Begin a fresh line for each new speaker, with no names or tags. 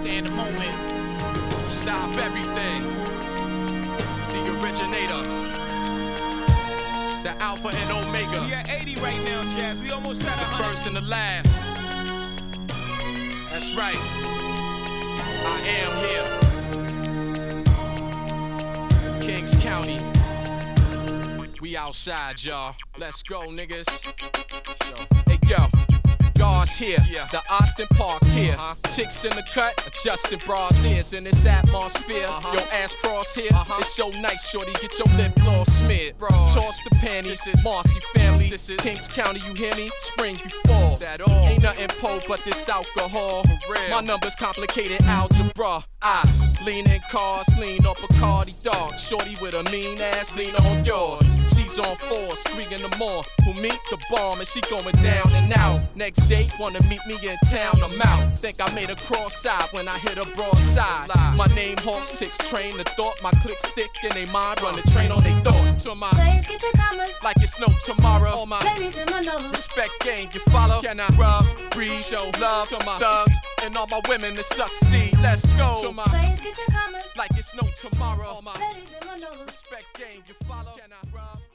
Stay in the moment. Stop everything. The originator. The Alpha and Omega.
We at 80 right now, Jazz. We almost at 100.
The first and the last. That's right. I am here. Kings County. We outside, y'all. Let's go, niggas. Hey, yo. Guards here, the Austin Park here. Chicks in the cut, adjusting bras ears in this atmosphere. Your ass cross here, it's so nice, shorty. Get your lip gloss smeared. Toss the panties, Marcy family. This is Kings County, you hear me? Spring you fall. Ain't nothing po but this alcohol. My numbers complicated algebra. I lean in cars, lean up a Cardi dog. Shorty with a mean ass, lean on yours. She's on 4, 3 in the morning. Who meet the bomb and she going down and out. Next date, wanna meet me in town, I'm out. Think I made a cross-side when I hit a broadside. My name Hawks, chicks train the thought. My click stick in they mind, run the train on they thought. To my
Players get your commas,
like it's no tomorrow. All my
ladies in my number.
respect game, you follow? Can I rub, breathe, show love to my thugs and all my women to succeed? Let's go. To my
Players get your commas,
like it's no tomorrow. All my
ladies in my number.
respect game, you follow? Can I rub?